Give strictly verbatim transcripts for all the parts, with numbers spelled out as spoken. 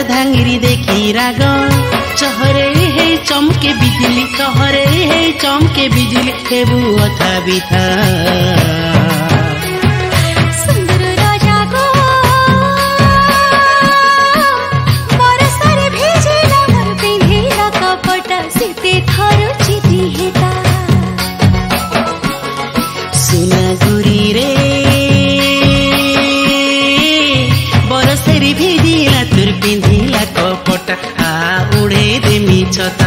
अर्धांगिरी देखी राग चहरे हे चमके बिजली चहरे हे चमके बिजली हेबु अथा बिथा सुंदर राजा गो बरसरे भेजिला मोर पिंधिला कपट सीते खरुचिति हेता सुना गुरी रे बरसरी भेजिला तुर पिंधिला कपट आ उड़े देमी छता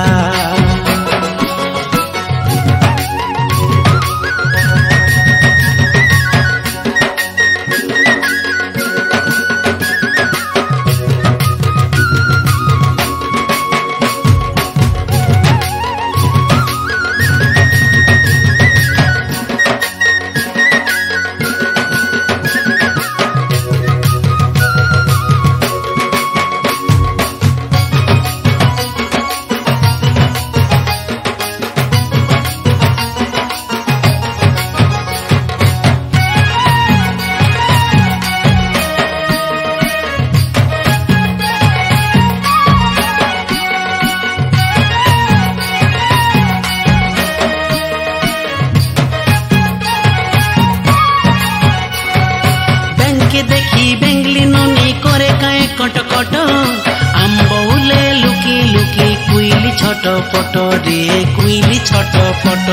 के देखी बेंगली ननी करे काए कट कट आम्बौले लुकी लुकी कुइली छट पट रे कुइली छट पट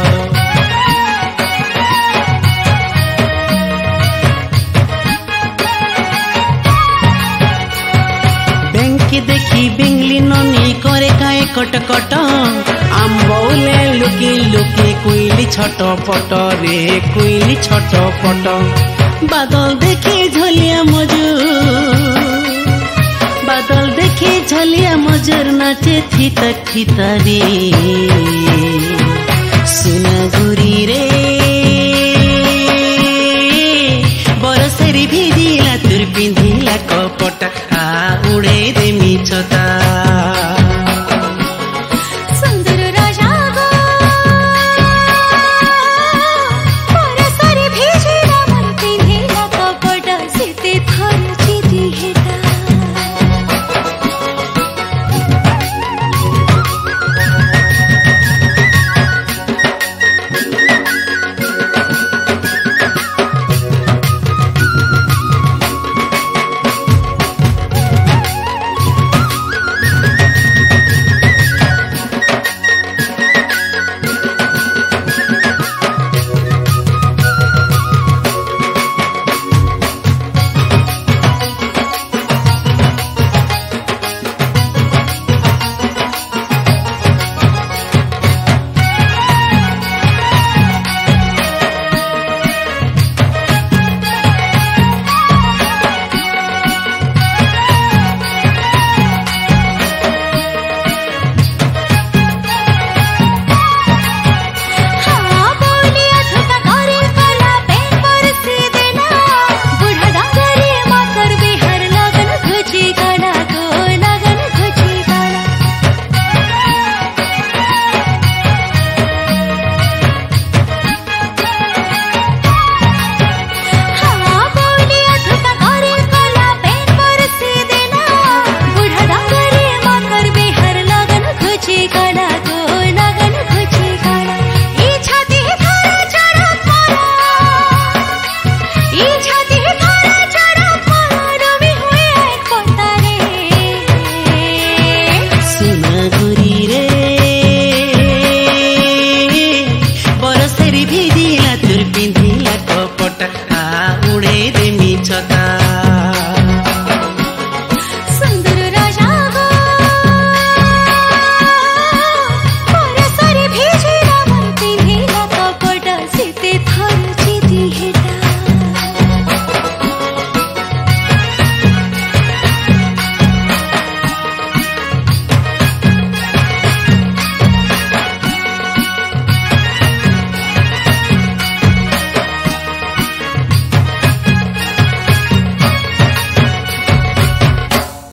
बेंकी देखी बेंगली ननी करे काए कट कट आम्बौले लुकी लुकी कुइली छट पट रे कुइली छट पट बादल देखे झलिया मजूर बादल देखे झलिया मजूर नाचे थितक थितारी सुना गुरी रे बरसरी भेजिला तुर पिंधिला कपट आ उड़े देमी छता